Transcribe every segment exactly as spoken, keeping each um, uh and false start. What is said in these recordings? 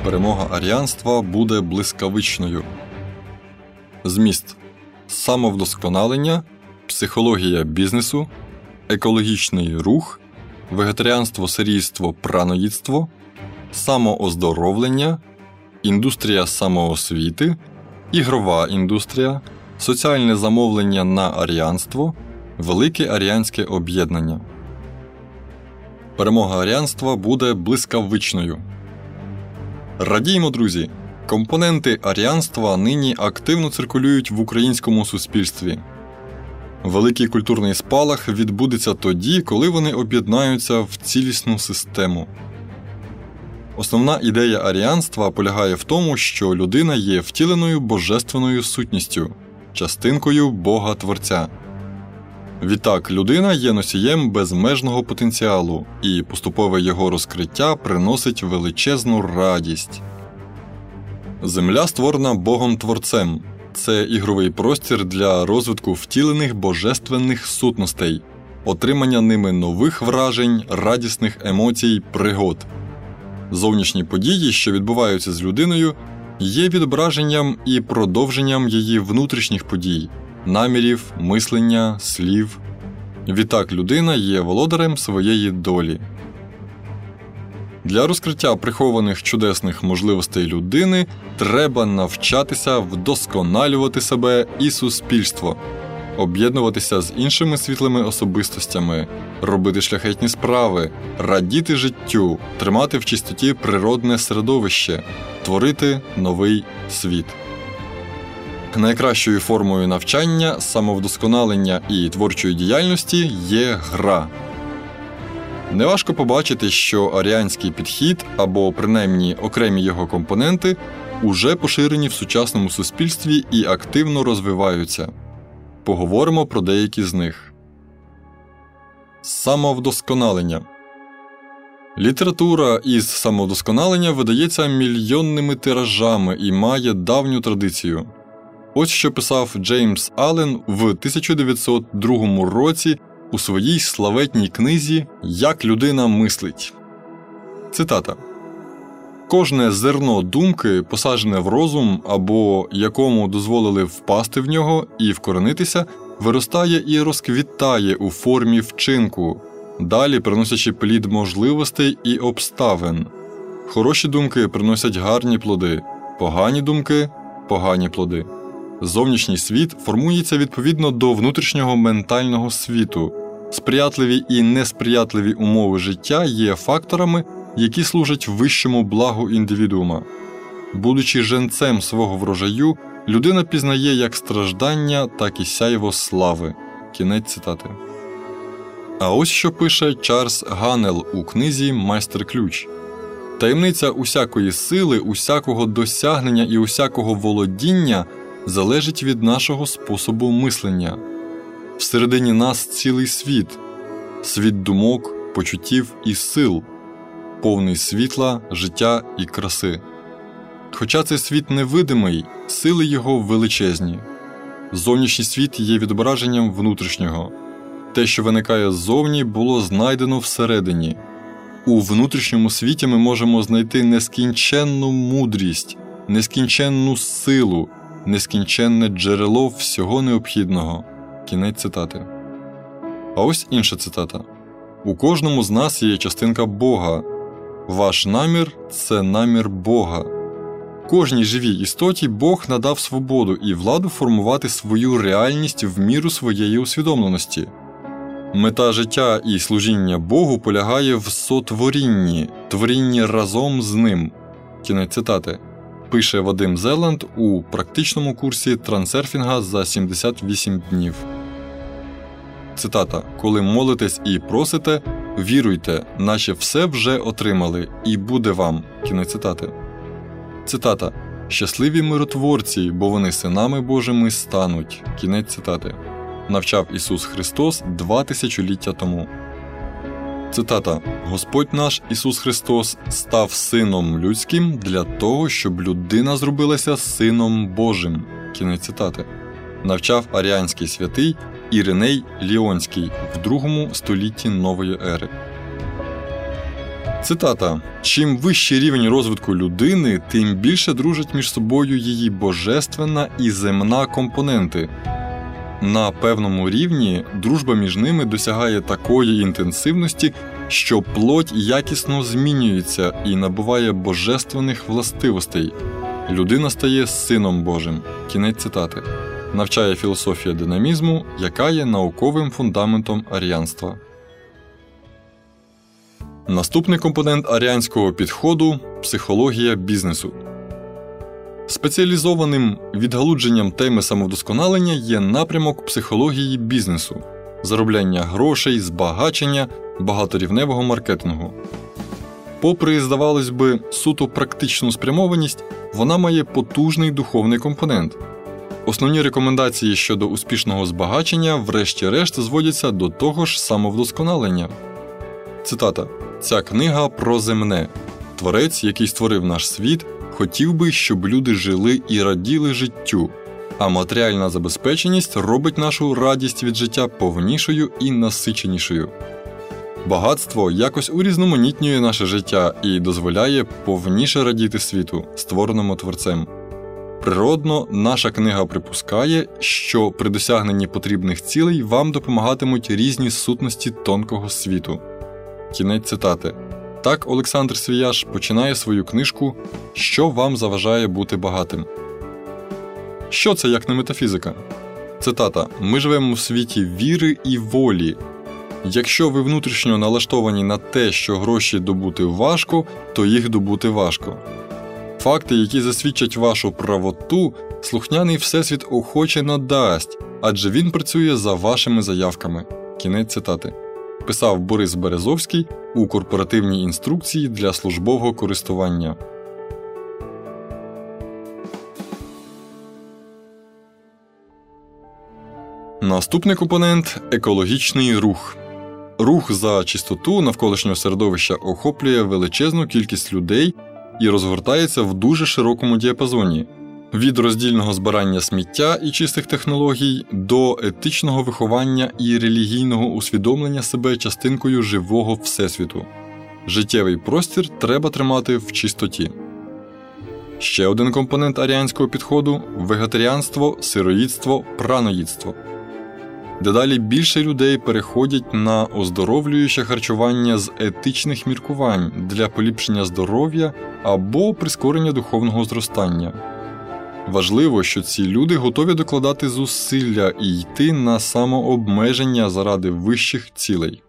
Перемога аріанства буде блискавичною. Зміст: самовдосконалення, психологія бізнесу, екологічний рух, вегетаріанство, сирійство, праноїдство, самооздоровлення, індустрія самоосвіти, ігрова індустрія, соціальне замовлення на аріанство, велике аріанське об'єднання. Перемога аріанства буде блискавичною. Радіймо, друзі! Компоненти аріанства нині активно циркулюють в українському суспільстві. Великий культурний спалах відбудеться тоді, коли вони об'єднаються в цілісну систему. Основна ідея аріанства полягає в тому, що людина є втіленою божественною сутністю, частинкою Бога-Творця. Відтак, людина є носієм безмежного потенціалу, і поступове його розкриття приносить величезну радість. Земля створена Богом-Творцем. Це ігровий простір для розвитку втілених божественних сутностей, отримання ними нових вражень, радісних емоцій, пригод. Зовнішні події, що відбуваються з людиною, є відображенням і продовженням її внутрішніх подій, намірів, мислення, слів. Відтак, людина є володарем своєї долі. Для розкриття прихованих чудесних можливостей людини треба навчатися вдосконалювати себе і суспільство, об'єднуватися з іншими світлими особистостями, робити шляхетні справи, радіти життю, тримати в чистоті природне середовище, творити новий світ. Найкращою формою навчання, самовдосконалення і творчої діяльності є гра. Неважко побачити, що аріанський підхід, або принаймні окремі його компоненти, уже поширені в сучасному суспільстві і активно розвиваються. Поговоримо про деякі з них. Самовдосконалення. Література із самовдосконалення видається мільйонними тиражами і має давню традицію. Ось що писав Джеймс Аллен в тисяча дев'ятсот другому році у своїй славетній книзі «Як людина мислить». Цитата. «Кожне зерно думки, посаджене в розум, або якому дозволили впасти в нього і вкоренитися, виростає і розквітає у формі вчинку, далі приносячи плід можливостей і обставин. Хороші думки приносять гарні плоди, погані думки – погані плоди. Зовнішній світ формується відповідно до внутрішнього ментального світу. Сприятливі і несприятливі умови життя є факторами, які служать вищому благу індивідуума. Будучи женцем свого врожаю, людина пізнає як страждання, так і сяйво слави». Кінець цитати. А ось що пише Чарльз Ганнел у книзі «Майстер-ключ». «Таємниця усякої сили, усякого досягнення і усякого володіння залежить від нашого способу мислення. Всередині нас цілий світ, світ думок, почуттів і сил, повний світла, життя і краси. Хоча цей світ невидимий, сили його величезні. Зовнішній світ є відображенням внутрішнього. Те, що виникає ззовні, було знайдено всередині. У внутрішньому світі ми можемо знайти нескінченну мудрість, нескінченну силу, нескінченне джерело всього необхідного». Кінець цитати. А ось інша цитата. «У кожному з нас є частинка Бога. Ваш намір – це намір Бога. Кожній живій істоті Бог надав свободу і владу формувати свою реальність в міру своєї усвідомленості. Мета життя і служіння Богу полягає в сотворінні, творінні разом з Ним». Кінець цитати. Пише Вадим Зеланд у практичному курсі трансерфінга за сімдесят вісім днів. Цитата. «Коли молитесь і просите, віруйте, наче все вже отримали, і буде вам». Кінець цитати. Цитата. «Щасливі миротворці, бо вони синами Божими стануть». Кінець цитати. Навчав Ісус Христос два тисячоліття тому. Цитата. «Господь наш Ісус Христос став Сином Людським для того, щоб людина зробилася Сином Божим». Кінець цитати. Навчав аріанський святий Іриней Ліонський в другому столітті нової ери. Цитата. «Чим вищий рівень розвитку людини, тим більше дружать між собою її божественна і земна компоненти. На певному рівні дружба між ними досягає такої інтенсивності, що плоть якісно змінюється і набуває божественних властивостей. Людина стає Сином Божим». Кінець цитати. Навчає філософія динамізму, яка є науковим фундаментом аріанства. Наступний компонент аріанського підходу – психологія бізнесу. Спеціалізованим відгалудженням теми самовдосконалення є напрямок психології бізнесу – заробляння грошей, збагачення, багаторівневого маркетингу. Попри, здавалось би, суто практичну спрямованість, вона має потужний духовний компонент. Основні рекомендації щодо успішного збагачення врешті-решт зводяться до того ж самовдосконалення. Цитата. «Ця книга про земне. Творець, який створив наш світ, хотів би, щоб люди жили і раділи життю, а матеріальна забезпеченість робить нашу радість від життя повнішою і насиченішою. Багатство якось урізноманітнює наше життя і дозволяє повніше радіти світу, створеному Творцем. Природно, наша книга припускає, що при досягненні потрібних цілей вам допомагатимуть різні сутності тонкого світу». Кінець цитати. Так Олександр Свіяш починає свою книжку «Що вам заважає бути багатим?». Що це, як не метафізика? Цитата. «Ми живемо в світі віри і волі. Якщо ви внутрішньо налаштовані на те, що гроші добути важко, то їх добути важко. Факти, які засвідчать вашу правоту, слухняний Всесвіт охоче надасть, адже він працює за вашими заявками». Кінець цитати. Писав Борис Березовський у корпоративній інструкції для службового користування. Наступний компонент – екологічний рух. Рух за чистоту навколишнього середовища охоплює величезну кількість людей і розгортається в дуже широкому діапазоні – від роздільного збирання сміття і чистих технологій до етичного виховання і релігійного усвідомлення себе частинкою живого Всесвіту. Життєвий простір треба тримати в чистоті. Ще один компонент аріанського підходу – вегетаріанство, сироїдство, праноїдство. Дедалі більше людей переходять на оздоровлююче харчування з етичних міркувань для поліпшення здоров'я або прискорення духовного зростання. Важливо, що ці люди готові докладати зусилля і йти на самообмеження заради вищих цілей.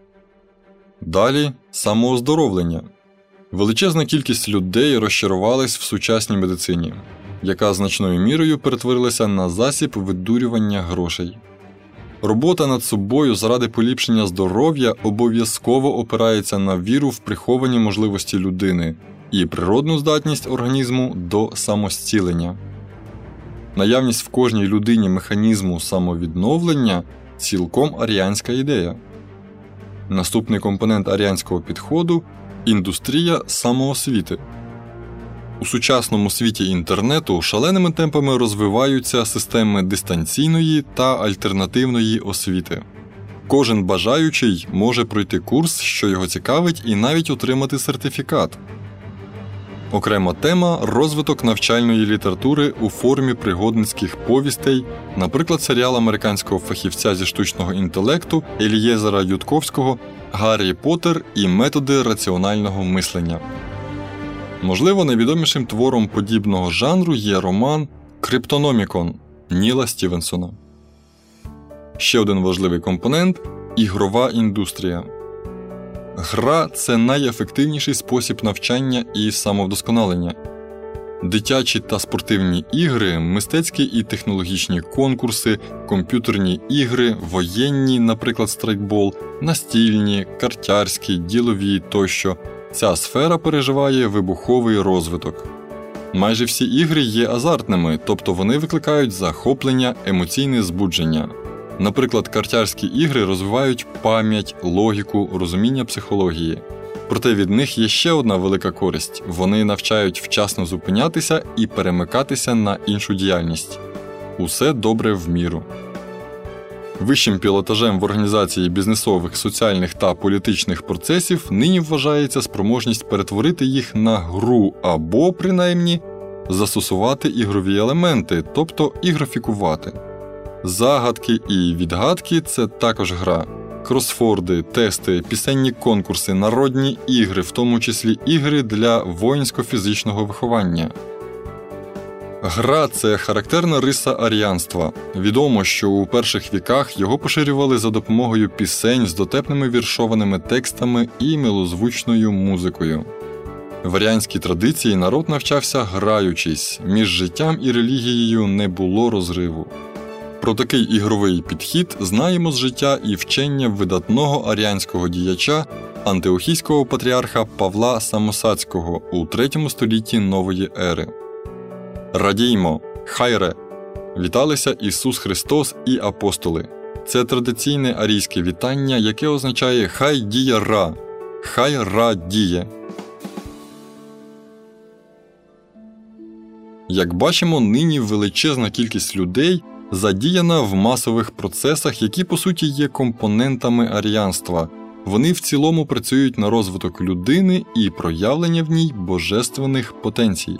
Далі – самооздоровлення. Величезна кількість людей розчарувалась в сучасній медицині, яка значною мірою перетворилася на засіб видурювання грошей. Робота над собою заради поліпшення здоров'я обов'язково опирається на віру в приховані можливості людини і природну здатність організму до самозцілення. Наявність в кожній людині механізму самовідновлення – цілком аріанська ідея. Наступний компонент аріанського підходу – індустрія самоосвіти. У сучасному світі інтернету шаленими темпами розвиваються системи дистанційної та альтернативної освіти. Кожен бажаючий може пройти курс, що його цікавить, і навіть отримати сертифікат. Окрема тема – розвиток навчальної літератури у формі пригодницьких повістей, наприклад, серіал американського фахівця зі штучного інтелекту Елієзера Ютковського «Гаррі Поттер і методи раціонального мислення». Можливо, найвідомішим твором подібного жанру є роман «Криптономікон» Ніла Стівенсона. Ще один важливий компонент – ігрова індустрія. Гра – це найефективніший спосіб навчання і самовдосконалення. Дитячі та спортивні ігри, мистецькі і технологічні конкурси, комп'ютерні ігри, воєнні, наприклад, страйкбол, настільні, картярські, ділові тощо – ця сфера переживає вибуховий розвиток. Майже всі ігри є азартними, тобто вони викликають захоплення, емоційне збудження. Наприклад, картярські ігри розвивають пам'ять, логіку, розуміння психології. Проте від них є ще одна велика користь – вони навчають вчасно зупинятися і перемикатися на іншу діяльність. Усе добре в міру. Вищим пілотажем в організації бізнесових, соціальних та політичних процесів нині вважається спроможність перетворити їх на гру або, принаймні, застосувати ігрові елементи, тобто ігрофікувати. Загадки і відгадки – це також гра. Кросфорди, тести, пісенні конкурси, народні ігри, в тому числі ігри для воїнсько-фізичного виховання. Гра – це характерна риса аріанства. Відомо, що у перших віках його поширювали за допомогою пісень з дотепними віршованими текстами і милозвучною музикою. В аріанській традиції народ навчався граючись, між життям і релігією не було розриву. Про такий ігровий підхід знаємо з життя і вчення видатного аріанського діяча, антиохійського патріарха Павла Самосадського у третьому столітті нової ери. Радіймо! Хайре! Віталися Ісус Христос і апостоли. Це традиційне арійське вітання, яке означає «Хай діє Ра», «Хай Ра діє». Як бачимо, нині величезна кількість людей задіяна в масових процесах, які по суті є компонентами аріанства. Вони в цілому працюють на розвиток людини і проявлення в ній божественних потенцій.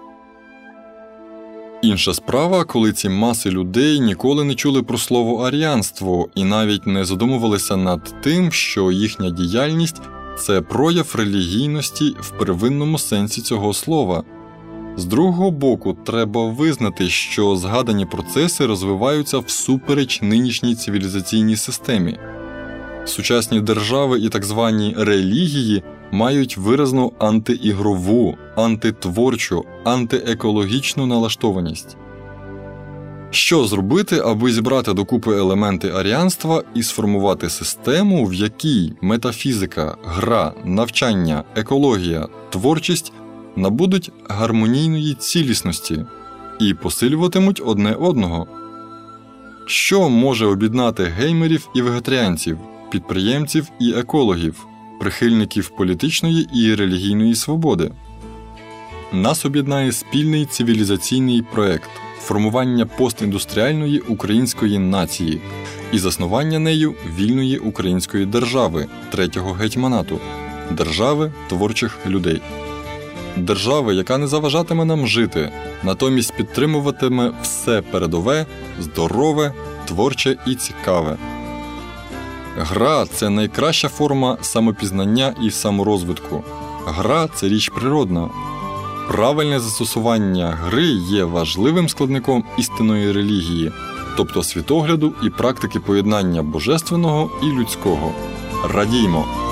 Інша справа, коли ці маси людей ніколи не чули про слово аріанство і навіть не задумувалися над тим, що їхня діяльність – це прояв релігійності в первинному сенсі цього слова. З другого боку, треба визнати, що згадані процеси розвиваються всупереч нинішній цивілізаційній системі. Сучасні держави і так звані релігії мають виразну антиігрову, антитворчу, антиекологічну налаштованість. Що зробити, аби зібрати докупи елементи аріанства і сформувати систему, в якій метафізика, гра, навчання, екологія, творчість набудуть гармонійної цілісності і посилюватимуть одне одного? Що може об'єднати геймерів і вегетаріанців, підприємців і екологів, прихильників політичної і релігійної свободи? Нас об'єднає спільний цивілізаційний проект – формування постіндустріальної української нації і заснування нею вільної української держави, третього гетьманату – держави творчих людей. Держави, яка не заважатиме нам жити, натомість підтримуватиме все передове, здорове, творче і цікаве. Гра – це найкраща форма самопізнання і саморозвитку. Гра – це річ природна. Правильне застосування гри є важливим складником істинної релігії, тобто світогляду і практики поєднання божественного і людського. Радіймо!